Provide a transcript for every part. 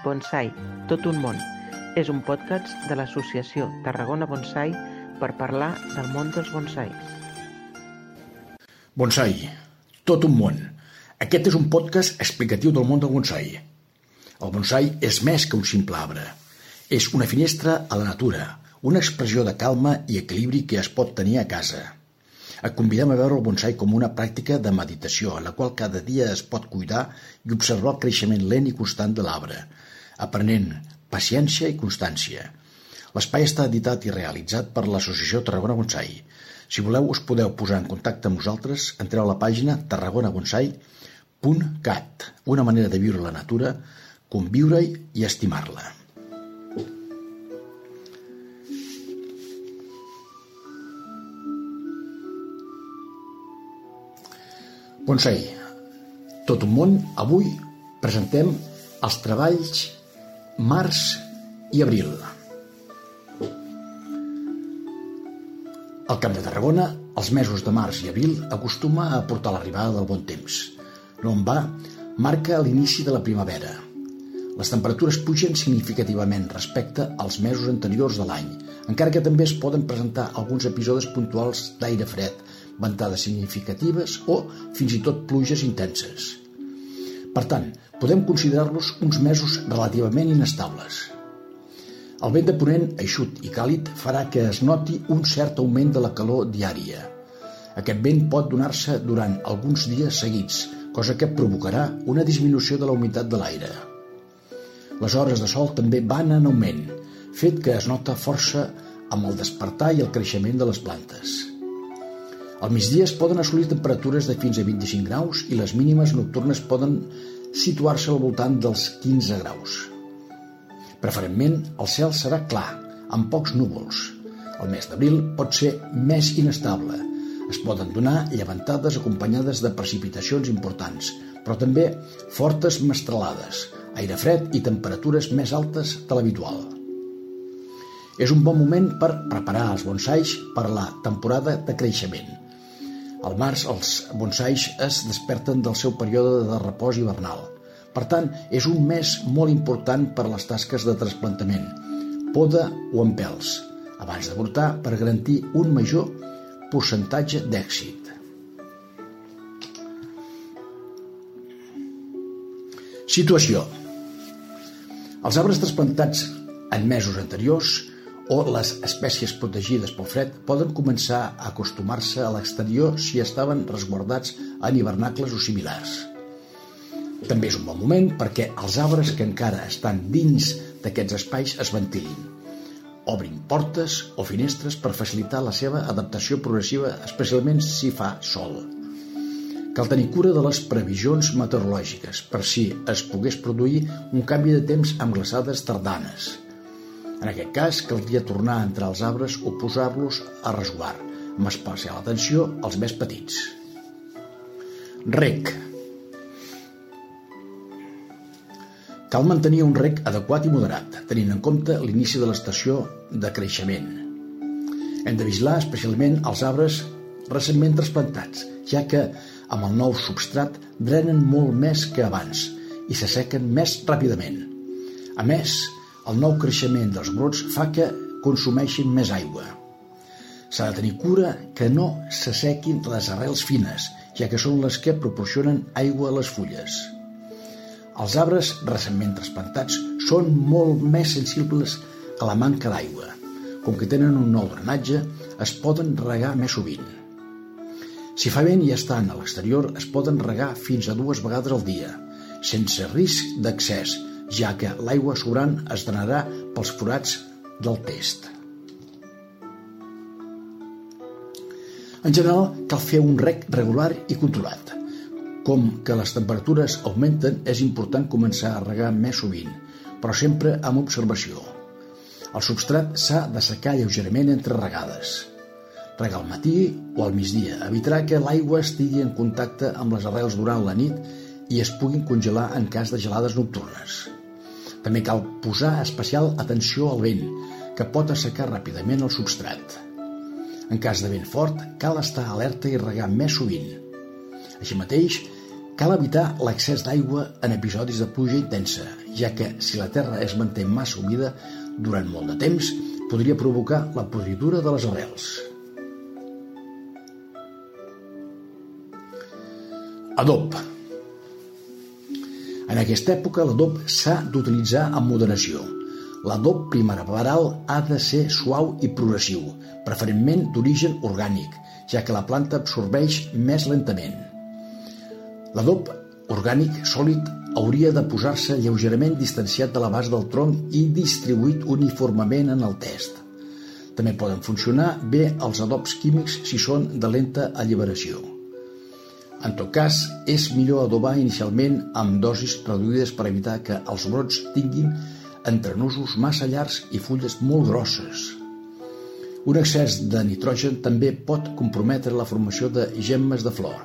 Bonsai, tot un món. És un podcast de l'associació Tarragona Bonsai per parlar del món dels bonsais. Bonsai, tot un món. Aquest és un podcast explicatiu del món del bonsai. El bonsai és més que un simple arbre. És una finestra a la natura, una expressió de calma i equilibri que es pot tenir a casa. Et convidem a veure el bonsai com una pràctica de meditació en la qual cada dia es pot cuidar i observar el creixement lent i constant de l'arbre, aprenent paciència i constància. L'espai està editat i realitzat per l'associació Tarragona Bonsai. Si voleu, us podeu posar en contacte amb nosaltres, entreu a la pàgina tarragonabonsai.cat, una manera de viure la natura, conviure-hi i estimar-la. Bonsai, tot un món. Avui presentem els treballs març i abril. Al Camp de Tarragona, els mesos de març i abril acostuma a portar l'arribada del bon temps. No en va, marca l'inici de la primavera. Les temperatures pugen significativament respecte als mesos anteriors de l'any, encara que també es poden presentar alguns episodis puntuals d'aire fred, ventades significatives o fins i tot pluges intenses. Per tant, podem considerar-los uns mesos relativament inestables. El vent de ponent, eixut i càlid, farà que es noti un cert augment de la calor diària. Aquest vent pot donar-se durant alguns dies seguits, cosa que provocarà una disminució de la humitat de l'aire. Les hores de sol també van en augment, fet que es nota força amb el despertar i el creixement de les plantes. Al migdia es poden assolir temperatures de fins a 25 graus i les mínimes nocturnes poden situar-se al voltant dels 15 graus. Preferentment, el cel serà clar, amb pocs núvols. El mes d'abril pot ser més inestable. Es poden donar llevantades acompanyades de precipitacions importants, però també fortes mestralades, aire fred i temperatures més altes de l'habitual. És un bon moment per preparar els bonsais per la temporada de creixement. Al març, els bonsais es desperten del seu període de repòs hivernal. Per tant, és un mes molt important per a les tasques de trasplantament, poda o empelts, abans de brotar per garantir un major percentatge d'èxit. Situació. Els arbres trasplantats en mesos anteriors o les espècies protegides pel fred poden començar a acostumar-se a l'exterior si estaven resguardats en hivernacles o similars. També és un bon moment perquè els arbres que encara estan dins d'aquests espais es ventilin. Obrin portes o finestres per facilitar la seva adaptació progressiva, especialment si fa sol. Cal tenir cura de les previsions meteorològiques per si es pogués produir un canvi de temps amb glaçades tardanes. En aquest cas, caldria tornar a entrar als arbres o posar-los a resguard, amb especial atenció als més petits. Reg. Cal mantenir un reg adequat i moderat, tenint en compte l'inici de l'estació de creixement. Hem de vigilar especialment els arbres recentment trasplantats, ja que amb el nou substrat drenen molt més que abans i s'assequen més ràpidament. A més, el nou creixement dels brots fa que consumeixin més aigua. S'ha de tenir cura que no s'assequin les arrels fines, ja que són les que proporcionen aigua a les fulles. Els arbres recentment trasplantats són molt més sensibles a la manca d'aigua. Com que tenen un nou drenatge, es poden regar més sovint. Si fa vent i estan a l'exterior, es poden regar fins a 2 vegades al dia, sense risc d'excés, ja que l'aigua sobrant es drenarà pels forats del test. En general, cal fer un reg regular i controlat. Com que les temperatures augmenten, és important començar a regar més sovint, però sempre amb observació. El substrat s'ha d'assecar lleugerament entre regades. Regar al matí o al migdia evitarà que l'aigua estigui en contacte amb les arrels durant la nit i es puguin congelar en cas de gelades nocturnes. També cal posar especial atenció al vent, que pot assecar ràpidament el substrat. En cas de vent fort, cal estar alerta i regar més sovint. Així mateix, Cal evitar l'excés d'aigua en episodis de pluja intensa, ja que si la terra es manté massa humida durant molt de temps, podria provocar la podridura de les arrels. Adob. En aquesta època l'adob s'ha d'utilitzar amb moderació. L'adob primaveral ha de ser suau i progressiu, preferentment d'origen orgànic, ja que la planta absorbeix més lentament. L'adob orgànic sòlid hauria de posar-se lleugerament distanciat de la base del tronc i distribuït uniformement en el test. També poden funcionar bé els adobs químics si són de lenta alliberació. En tot cas, és millor adobar inicialment amb dosis reduïdes per evitar que els brots tinguin entrenusos massa llargs i fulles molt grosses. Un excés de nitrogen també pot comprometre la formació de gemmes de flor.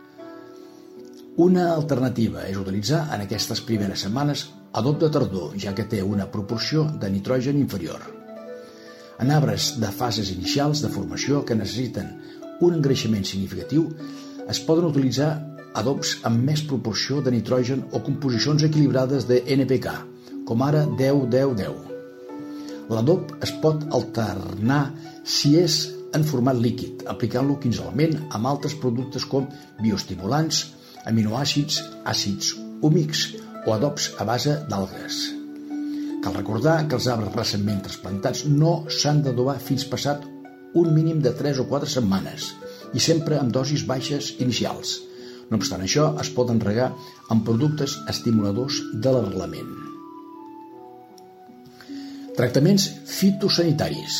Una alternativa és utilitzar en aquestes primeres setmanes adob de tardor, ja que té una proporció de nitrogen inferior. En arbres de fases inicials de formació que necessiten un engreixament significatiu, es poden utilitzar adobs amb més proporció de nitrogen o composicions equilibrades de NPK, com ara 10-10-10. L'adob es pot alternar si és en format líquid, aplicant-lo quinzenalment amb altres productes com bioestimulants, aminoàcids, àcids húmics o adobs a base d'algues. Cal recordar que els arbres recentment trasplantats no s'han d'adobar fins passat un mínim de 3 o 4 setmanes i sempre amb dosis baixes inicials. No obstant això, es poden regar amb productes estimuladors de l'arrelament. Tractaments fitosanitaris.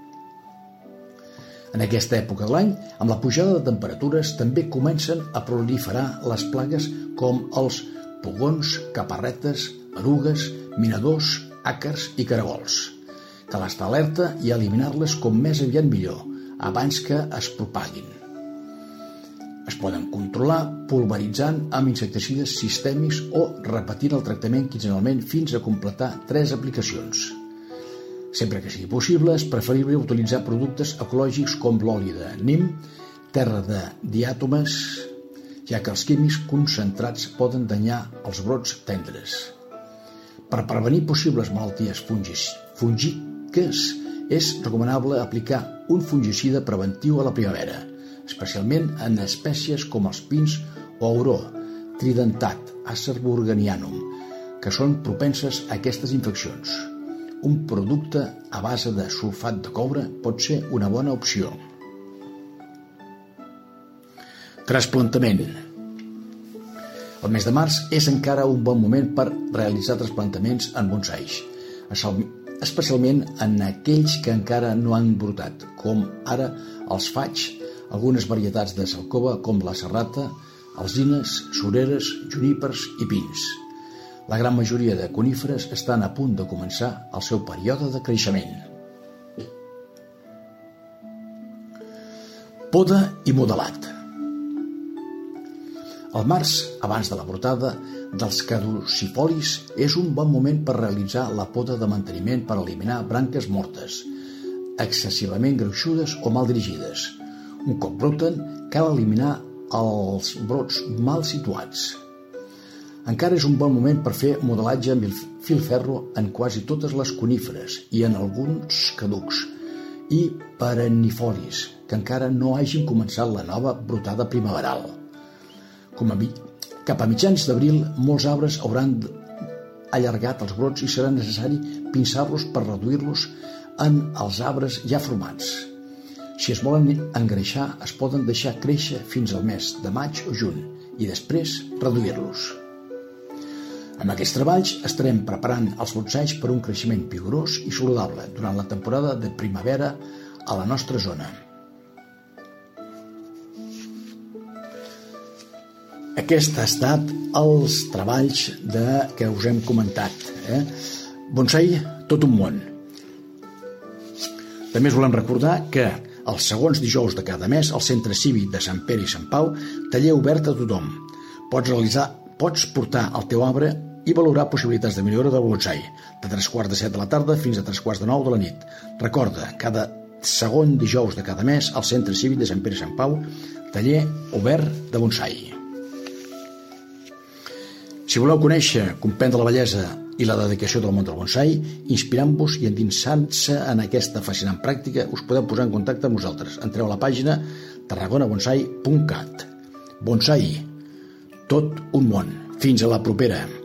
En aquesta època de l'any, amb la pujada de temperatures, també comencen a proliferar les plagues com els pugons, caparretes, erugues, minadors, àcars i caragols. Cal estar alerta i eliminar-les com més aviat millor, abans que es propaguin. Es poden controlar pulveritzant amb insecticides sistèmics o repetint el tractament quinzenalment fins a completar 3 aplicacions. Sempre que sigui possible, és preferible utilitzar productes ecològics com l'oli de nim, terra de diàtomes, ja que els químics concentrats poden danyar els brots tendres. Per prevenir possibles malalties fúngiques, és recomanable aplicar un fungicida preventiu a la primavera, especialment en espècies com els pins o auró, tridentat, acer burganianum, que són propenses a aquestes infeccions. Un producte a base de sulfat de coure pot ser una bona opció. Trasplantament. El mes de març és encara un bon moment per realitzar trasplantaments en bonsais, especialment en aquells que encara no han brotat, com ara els faigs, algunes varietats de salcova com la serrata, alzines, sureres, junípers i pins. La gran majoria de coníferes estan a punt de començar el seu període de creixement. Poda i modelat. El març, abans de la brotada dels caducifolis, és un bon moment per realitzar la poda de manteniment per eliminar branques mortes, excessivament gruixudes o mal dirigides. Un cop broten, cal eliminar els brots mal situats. Encara és un bon moment per fer modelatge amb filferro en quasi totes les coníferes i en alguns caducs i perennifolis que encara no hagin començat la nova brotada primaveral. Cap a mitjans d'abril, molts arbres hauran allargat els brots i serà necessari pinçar-los per reduir-los en els arbres ja formats. Si es volen engreixar, es poden deixar créixer fins al mes de maig o juny i després reduir-los. Amb aquests treballs estarem preparant els bonsais per un creixement vigorós i saludable durant la temporada de primavera a la nostra zona. Aquests han estat els treballs que us hem comentat. Bonsai, tot un món. També us volem recordar que els segons dijous de cada mes al Centre Cívic de Sant Pere i Sant Pau, taller obert a tothom. Pots portar el teu arbre i valorar possibilitats de millora del bonsai, de 3:15 de la tarda fins a 8:45 de la nit. Recorda, cada segon dijous de cada mes al Centre Cívic de Sant Pere i Sant Pau, taller obert de bonsai. Si voleu conèixer, comprendre la bellesa i la dedicació del món del bonsai, inspirant-vos i endinsant-se en aquesta fascinant pràctica, us podeu posar en contacte amb nosaltres. Entreu a la pàgina tarragonabonsai.cat. Bonsai, tot un món. Fins a la propera.